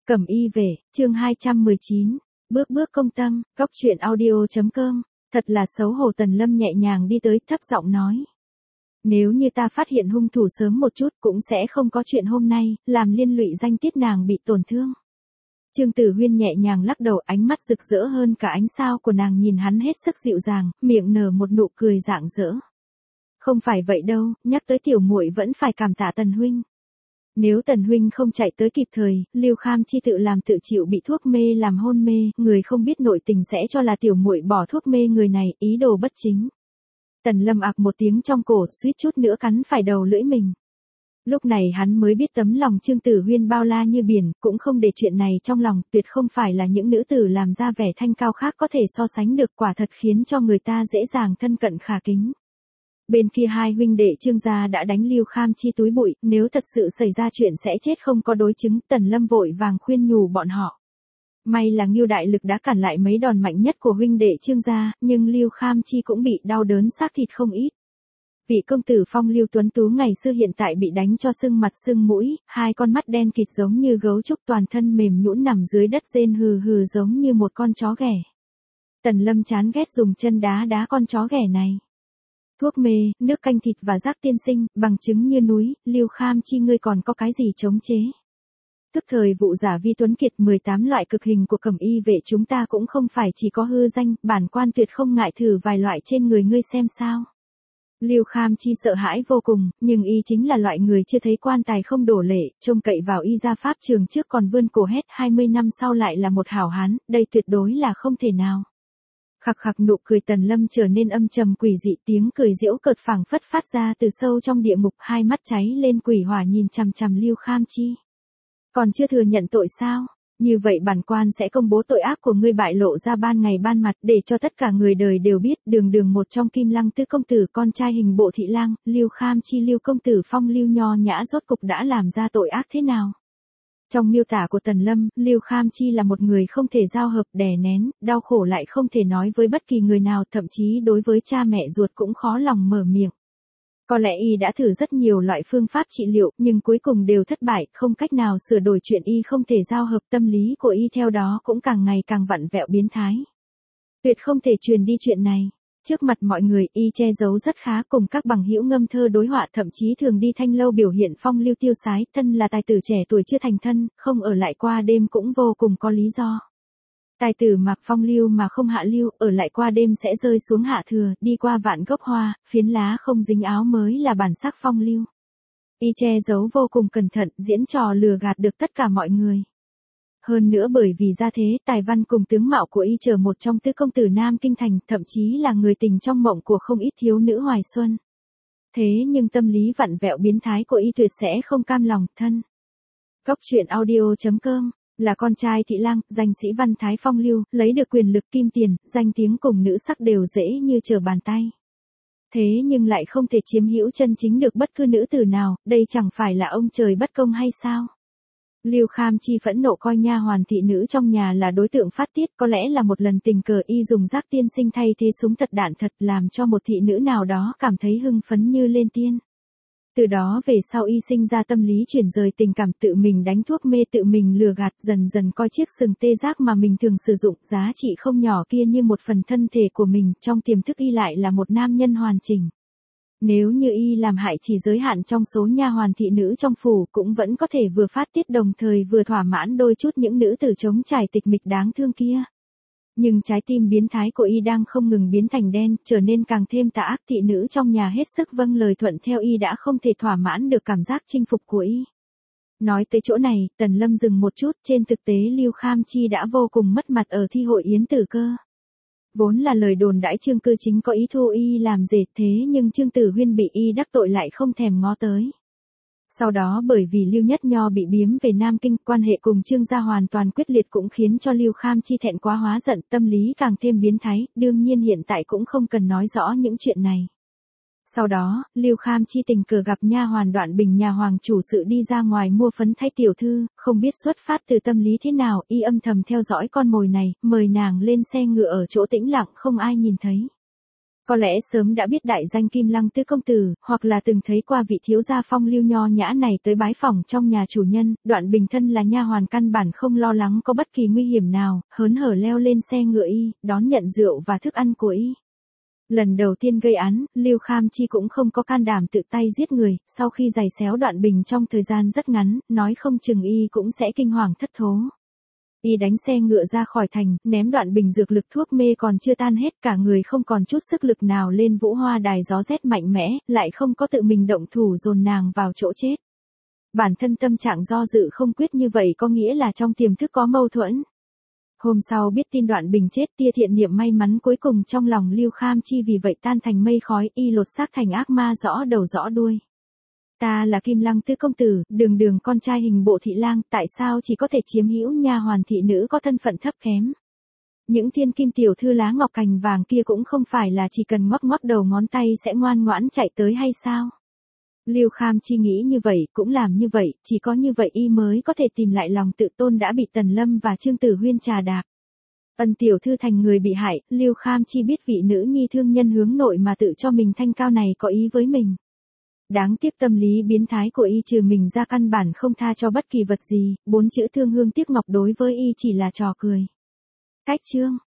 Cẩm y về, chương 219, bước bước công tâm, góc truyện audio.com, thật là xấu hổ. Tần Lâm nhẹ nhàng đi tới, thấp giọng nói. Nếu như ta phát hiện hung thủ sớm một chút cũng sẽ không có chuyện hôm nay, làm liên lụy danh tiết nàng bị tổn thương. Trương Tử Huyên nhẹ nhàng lắc đầu, ánh mắt rực rỡ hơn cả ánh sao của nàng, nhìn hắn hết sức dịu dàng, miệng nở một nụ cười rạng rỡ. Không phải vậy đâu, nhắc tới tiểu muội vẫn phải cảm tạ Tần huynh. Nếu Tần huynh không chạy tới kịp thời, Lưu Kham Chi tự làm tự chịu bị thuốc mê làm hôn mê, người không biết nội tình sẽ cho là tiểu muội bỏ thuốc mê người này, ý đồ bất chính. Tần Lâm ạc một tiếng trong cổ, suýt chút nữa cắn phải đầu lưỡi mình. Lúc này hắn mới biết tấm lòng Trương Tử Huyên bao la như biển, cũng không để chuyện này trong lòng, tuyệt không phải là những nữ tử làm ra vẻ thanh cao khác có thể so sánh được, quả thật khiến cho người ta dễ dàng thân cận khả kính. Bên kia hai huynh đệ Trương gia đã đánh Lưu Kham Chi túi bụi, nếu thật sự xảy ra chuyện sẽ chết không có đối chứng. Tần Lâm vội vàng khuyên nhủ bọn họ. May là Ngưu Đại Lực đã cản lại mấy đòn mạnh nhất của huynh đệ Trương gia, nhưng Lưu Kham Chi cũng bị đau đớn xác thịt không ít. Vị công tử phong lưu tuấn tú ngày xưa hiện tại bị đánh cho sưng mặt sưng mũi, hai con mắt đen kịt giống như gấu trúc, toàn thân mềm nhũn nằm dưới đất rên hừ hừ giống như một con chó ghẻ. Tần Lâm chán ghét dùng chân đá đá con chó ghẻ này. Thuốc mê, nước canh thịt và rác tiên sinh, bằng chứng như núi, Lưu Kham Chi ngươi còn có cái gì chống chế? Tức thời vụ giả vi tuấn kiệt 18 loại cực hình của Cẩm y vệ chúng ta cũng không phải chỉ có hư danh, bản quan tuyệt không ngại thử vài loại trên người ngươi xem sao. Lưu Kham Chi sợ hãi vô cùng, nhưng y chính là loại người chưa thấy quan tài không đổ lệ, trông cậy vào y ra pháp trường trước còn vươn cổ hét 20 năm sau lại là một hảo hán, đây tuyệt đối là không thể nào. Khặc khặc, nụ cười Tần Lâm trở nên âm trầm quỷ dị, tiếng cười giễu cợt phảng phất phát ra từ sâu trong địa ngục, hai mắt cháy lên quỷ hỏa nhìn chằm chằm Lưu Kham Chi. Còn chưa thừa nhận tội sao? Như vậy bản quan sẽ công bố tội ác của ngươi bại lộ ra ban ngày ban mặt, để cho tất cả người đời đều biết. Đường một trong Kim Lăng tứ công tử, con trai hình bộ thị lang, Lưu Kham Chi Lưu công tử phong lưu nho nhã rốt cục đã làm ra tội ác thế nào? Trong miêu tả của Tần Lâm, Lưu Kham Chi là một người không thể giao hợp, đè nén, đau khổ lại không thể nói với bất kỳ người nào, thậm chí đối với cha mẹ ruột cũng khó lòng mở miệng. Có lẽ y đã thử rất nhiều loại phương pháp trị liệu, nhưng cuối cùng đều thất bại, không cách nào sửa đổi chuyện y không thể giao hợp, tâm lý của y theo đó cũng càng ngày càng vặn vẹo biến thái. Tuyệt không thể truyền đi chuyện này. Trước mặt mọi người, y che giấu rất khá, cùng các bằng hữu ngâm thơ đối họa, thậm chí thường đi thanh lâu biểu hiện phong lưu tiêu sái, thân là tài tử trẻ tuổi chưa thành thân, không ở lại qua đêm cũng vô cùng có lý do. Tài tử mặc phong lưu mà không hạ lưu, ở lại qua đêm sẽ rơi xuống hạ thừa, đi qua vạn gốc hoa, phiến lá không dính áo mới là bản sắc phong lưu. Y che giấu vô cùng cẩn thận, diễn trò lừa gạt được tất cả mọi người. Hơn nữa bởi vì gia thế, tài văn cùng tướng mạo của y trở một trong tứ công tử Nam Kinh Thành, thậm chí là người tình trong mộng của không ít thiếu nữ hoài xuân. Thế nhưng tâm lý vặn vẹo biến thái của y tuyệt sẽ không cam lòng thân. Góc truyện audio.com, là con trai thị lang, danh sĩ văn thái phong lưu, lấy được quyền lực kim tiền, danh tiếng cùng nữ sắc đều dễ như trở bàn tay. Thế nhưng lại không thể chiếm hữu chân chính được bất cứ nữ tử nào, đây chẳng phải là ông trời bất công hay sao? Lưu Kham Chi phẫn nộ coi nha hoàn thị nữ trong nhà là đối tượng phát tiết, có lẽ là một lần tình cờ y dùng rác tiên sinh thay thế súng thật đạn thật, làm cho một thị nữ nào đó cảm thấy hưng phấn như lên tiên. Từ đó về sau y sinh ra tâm lý chuyển rời tình cảm, tự mình đánh thuốc mê, tự mình lừa gạt, dần dần coi chiếc sừng tê giác mà mình thường sử dụng, giá trị không nhỏ kia như một phần thân thể của mình, trong tiềm thức y lại là một nam nhân hoàn chỉnh. Nếu như y làm hại chỉ giới hạn trong số nha hoàn thị nữ trong phủ, cũng vẫn có thể vừa phát tiết đồng thời vừa thỏa mãn đôi chút những nữ tử trống trải tịch mịch đáng thương kia. Nhưng trái tim biến thái của y đang không ngừng biến thành đen, trở nên càng thêm tà ác, thị nữ trong nhà hết sức vâng lời thuận theo y đã không thể thỏa mãn được cảm giác chinh phục của y. Nói tới chỗ này, Tần Lâm dừng một chút, trên thực tế Lưu Kham Chi đã vô cùng mất mặt ở thi hội yến tử cơ. Vốn là lời đồn đãi Trương Cư Chính có ý thu y làm rể, thế nhưng Trương Tử Huyên bị y đắc tội lại không thèm ngó tới. Sau đó bởi vì Lưu Nhất Nho bị biếm về Nam Kinh, quan hệ cùng Trương gia hoàn toàn quyết liệt cũng khiến cho Lưu Kham Chi thẹn quá hóa giận, tâm lý càng thêm biến thái, đương nhiên hiện tại cũng không cần nói rõ những chuyện này. Sau đó, Lưu Kham Chi tình cờ gặp nha hoàn Đoạn Bình, nhà hoàng chủ sự đi ra ngoài mua phấn thay tiểu thư, không biết xuất phát từ tâm lý thế nào, y âm thầm theo dõi con mồi này, mời nàng lên xe ngựa ở chỗ tĩnh lặng không ai nhìn thấy. Có lẽ sớm đã biết đại danh Kim Lăng tứ công tử, hoặc là từng thấy qua vị thiếu gia phong lưu nho nhã này tới bái phỏng trong nhà chủ nhân, Đoạn Bình thân là nha hoàn căn bản không lo lắng có bất kỳ nguy hiểm nào, hớn hở leo lên xe ngựa y, đón nhận rượu và thức ăn của y. Lần đầu tiên gây án, Lưu Kham Chi cũng không có can đảm tự tay giết người, sau khi giày xéo Đoạn Bình trong thời gian rất ngắn, nói không chừng y cũng sẽ kinh hoàng thất thố. Y đánh xe ngựa ra khỏi thành, ném Đoạn Bình dược lực thuốc mê còn chưa tan hết, cả người không còn chút sức lực nào lên Vũ Hoa đài gió rét mạnh mẽ, lại không có tự mình động thủ dồn nàng vào chỗ chết. Bản thân tâm trạng do dự không quyết như vậy có nghĩa là trong tiềm thức có mâu thuẫn. Hôm sau biết tin Đoạn Bình chết, tia thiện niệm may mắn cuối cùng trong lòng Lưu Kham Chi vì vậy tan thành mây khói, y lột xác thành ác ma rõ đầu rõ đuôi. Ta là Kim Lăng tứ công tử, đường con trai hình bộ thị lang, tại sao chỉ có thể chiếm hữu nha hoàn thị nữ có thân phận thấp kém? Những thiên kim tiểu thư lá ngọc cành vàng kia cũng không phải là chỉ cần ngoắc ngoắc đầu ngón tay sẽ ngoan ngoãn chạy tới hay sao? Lưu Kham Chi nghĩ như vậy, cũng làm như vậy, chỉ có như vậy y mới có thể tìm lại lòng tự tôn đã bị Tần Lâm và Trương Tử Huyên trà đạp. Ân tiểu thư thành người bị hại, Lưu Kham Chi biết vị nữ nhi thương nhân hướng nội mà tự cho mình thanh cao này có ý với mình. Đáng tiếc tâm lý biến thái của y trừ mình ra căn bản không tha cho bất kỳ vật gì, 4 chữ thương hương tiếc ngọc đối với y chỉ là trò cười. Cách chương